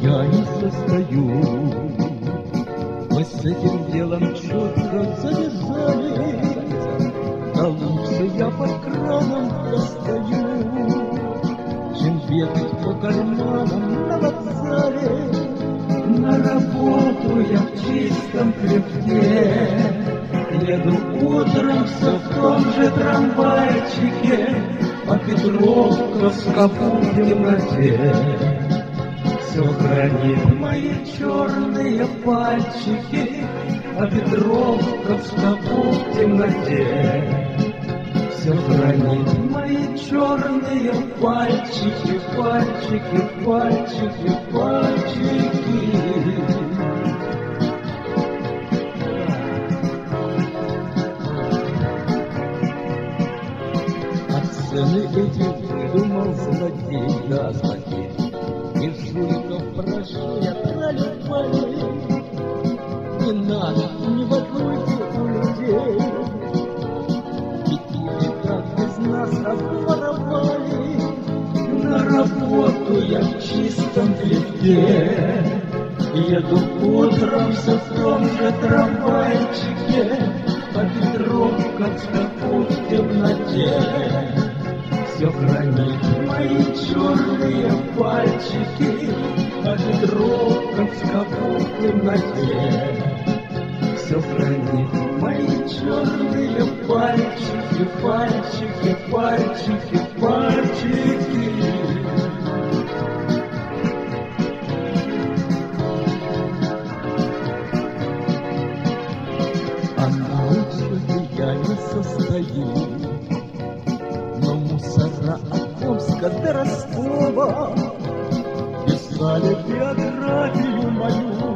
я не состою. Мы с этим делом четко завязали, а лучше я под краном постою, чем бегать по карманам на вокзале. На работу я в чистом хлебке, еду утром все в том же трамвайчике, а Петровка в шкафу в темноте все хранит мои черные пальчики, а Петровка в шкафу в темноте все хранит мои черные пальчики, пальчики, пальчики, пальчики. Цены эти выдумал злодей, да, злодей. И жуликов прошу я трали-пали, не надо, не воруйте у людей, ведь их и так без нас обворовали. На работу я в чистом хлебке, еду утром все в том же трамвайчике, а Петровка в шкафу в темноте все хранит мои черные пальчики, а Петровка в шкафу в темноте все хранит мои черные пальчики, пальчики, пальчики, пальчики. А на учебе я не состою, от Омска до Ростова писали биографию мою.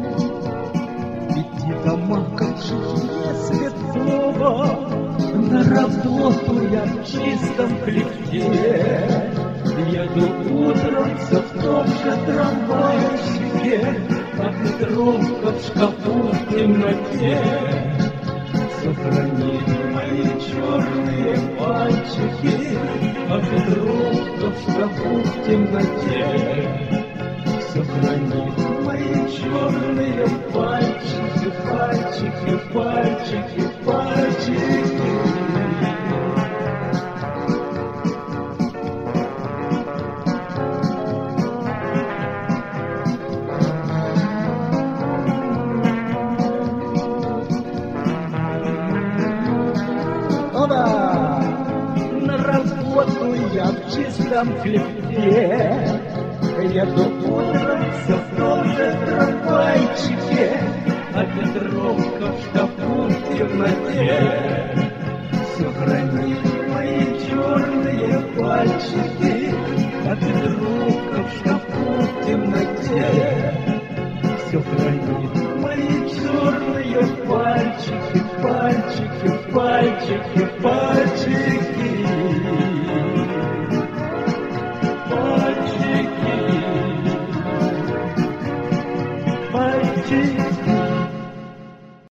Ведь и дома, как житье Светлова. На работу я в чистом хлебке, еду утром все в том же трамвайчике, а Петровка в шкафу в темноте все хранит мои черные пальчики, а Петровка в шкафу в темноте все хранит мои черные пальчики, пальчики, пальчики, пальчики. На работу я в чистом хлебке, еду утром все в том же трамвайчике, а Петровка в шкафу в темноте все хранит мои черные пальчики, а Петровка в шкафу в темноте все хранит мои черные пальчики, пальчики, пальчики, пальчики.